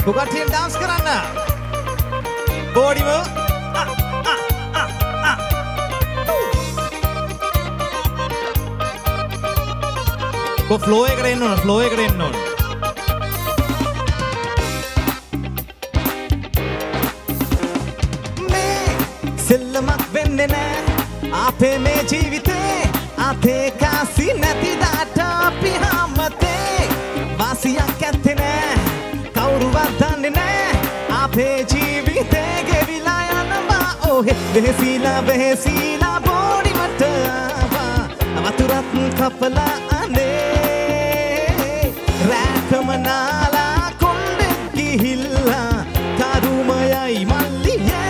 Bugatti dance කරන්න. බෝඩිම කො flow එකට එන්න ඕන ෆ්ලෝ එකට එන්න ඕන. මේ සෙල්ලමක් වෙන්නේ නෑ අපේ මේ ජීවිතේ අපේ කාසි නැති දාට අපි හැමතේ වාසියක් ඇත්තේ නෑ කවුරුවත් දන්නේ නෑ අපේ ජීවිතේ ගෙවිලා යනවා ඔහෙ වෙහෙසිලා බෝඩිමට ආවා වතුරත් කපලා අනේ රැකම නාලා කොණ්ඩෙත් ගිහිල්ලා කරුමයයි මල්ලියේ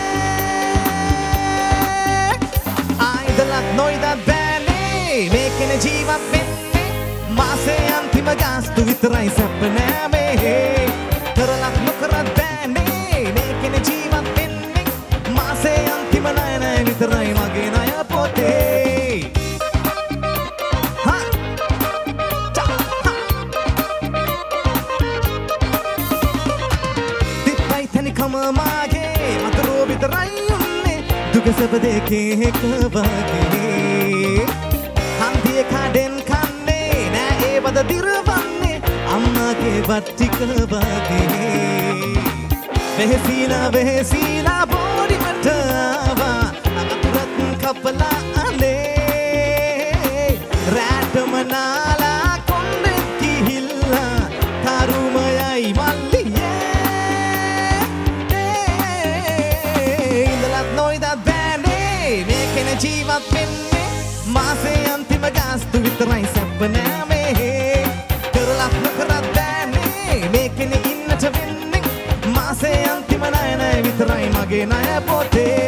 ආයිදලත් නොයිද බෑනේ මේකෙන ජීවත් වෙන්නේ මාසේ අන්තිම ගාස්තු විතරයි සැප නෑ මේ කරලක් නොකරත් බෑනේ මේකෙන ජීවත් වෙන්නේ මාසේ අන්තිම ණය විතරයි මගේ ණය පොතේ මාගේ මතරෝ විතරයි උන්නේ දුක සැප දෙකේ එක වගේ හන්දිය කඩෙන් කන්නේ නෑ ඒ වද දිරවන්නේ අම්මාගේ වත් ටික වගේ වෙහෙසිලා බෝඩිමට ආවා අතුරත් කපලා අනේ රැටම නාලා කොණ්ඩෙත් ගිහිල්ලා කරුමයයි මල්ලියේ ජීවත් වෙන්නේ මාසේ අන්තිම ගාස්තු විතරයි සැප නෑ මේ කරලක් නොකරත් බෑනේ මේකෙන ඉන්නට වෙන්නේ මාසේ අන්තිම ණය විතරයි මගේ ණය පොතේ